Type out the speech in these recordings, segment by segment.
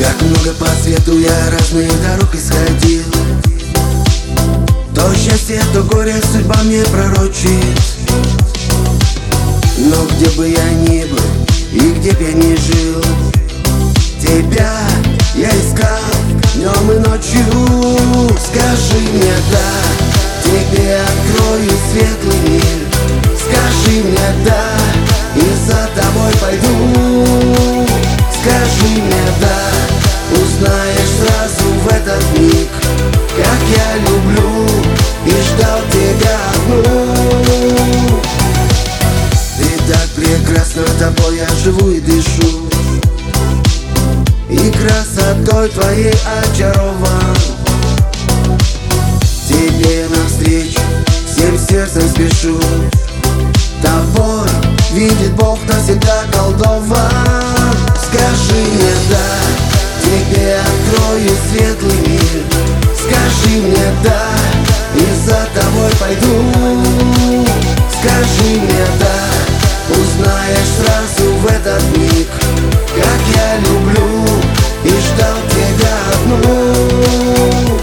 Как много по свету я разные дороги сходил. То счастье, то горе судьба мне пророчит. Но где бы я ни был и где б я ни жил, тебя я искал днем и ночью. Скажи мне да, тебе открою светлый мир. Скажи мне да, и за тобой пойду. Скажи мне да, узнаешь сразу в этот миг, как я люблю и ждал тебя одну. Ты так прекрасна, тобой я живу и дышу, и красотой твоей очарован. Тебе навстречу всем сердцем спешу, тобой видит Бог навсегда колдован. Скажи мне да, тебе открою светлый мир. Скажи мне да, и за тобой пойду. Скажи мне да, узнаешь сразу в этот миг, как я люблю и ждал тебя одну.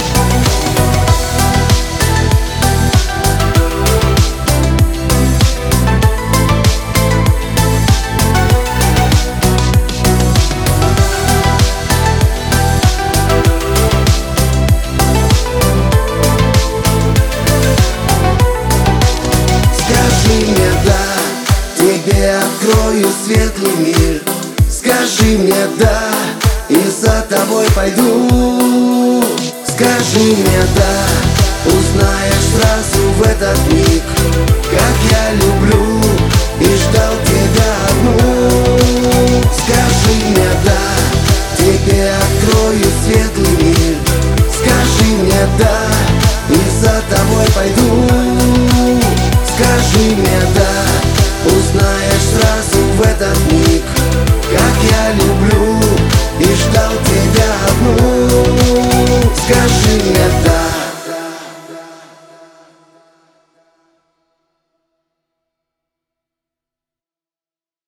Тебе открою светлый мир. Скажи мне да, и за тобой пойду. Скажи мне да, узнаешь сразу в этот миг, как я люблю и ждал тебя одну.